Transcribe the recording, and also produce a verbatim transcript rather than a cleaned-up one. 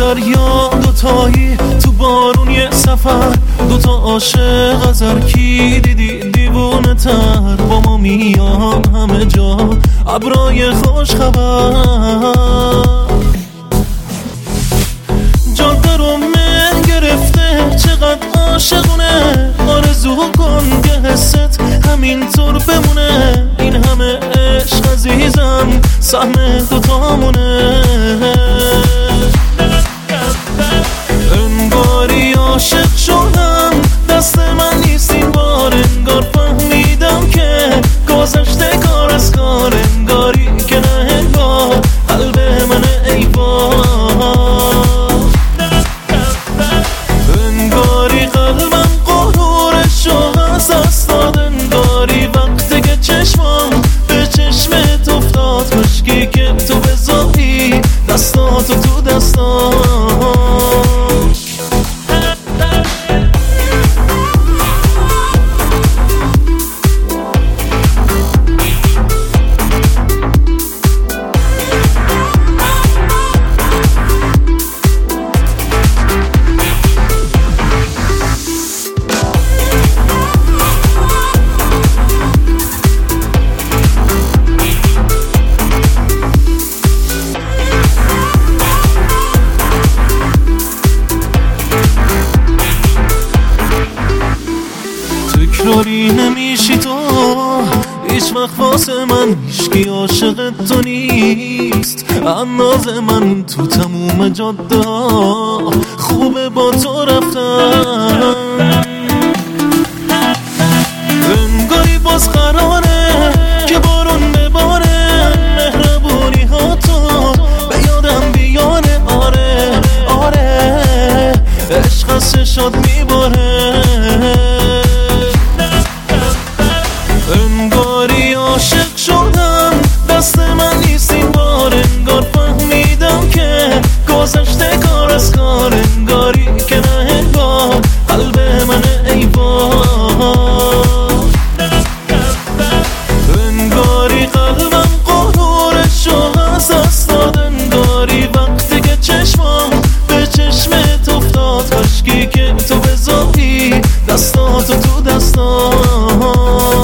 دریا دوتایی، تو بارون یه سفر، دوتا عاشق از هر کی دیدی دیوونه تر. با ما میان همه جا ابرای خوش خبر، جاده رو مه گرفته چقدر عاشقونه. آرزو کن که حست همینطور بمونه، این همه عشق عزیزم سهم دوتامونه. انگاری عاشق شدم دست من نیست این بار، انگار فهمیدم که گذشته کار از کار، انگاری که نه انگار قلب من ای بار. انگاری قلبم قرورشو از دست داد، انگاری وقتی که چشمم به چشمت افتاد، مشکی که تو بذاری دستاتو تو دستام. تکراری نمیشی تو هیچ وقت واسه من، هیچکی عاشق تو نیست انداز من. تو تموم جاده خوبه با تو رفتن، انگاری باز قراره که بارون بباره، مهربونی ها تو به یادم بیاره. آره آره عشق از چشات میباره، انگاری عاشق شدم دست من نیست این بار، انگار فهمیدم که گذشته کار از کار، انگاری که نه انگار قلب من ای بار. انگاری قلبم قرورشو از دست داد، انگاری وقتی که چشمم به چشمت افتاد، مشکی که تو بذاری دستاتو تو دستام.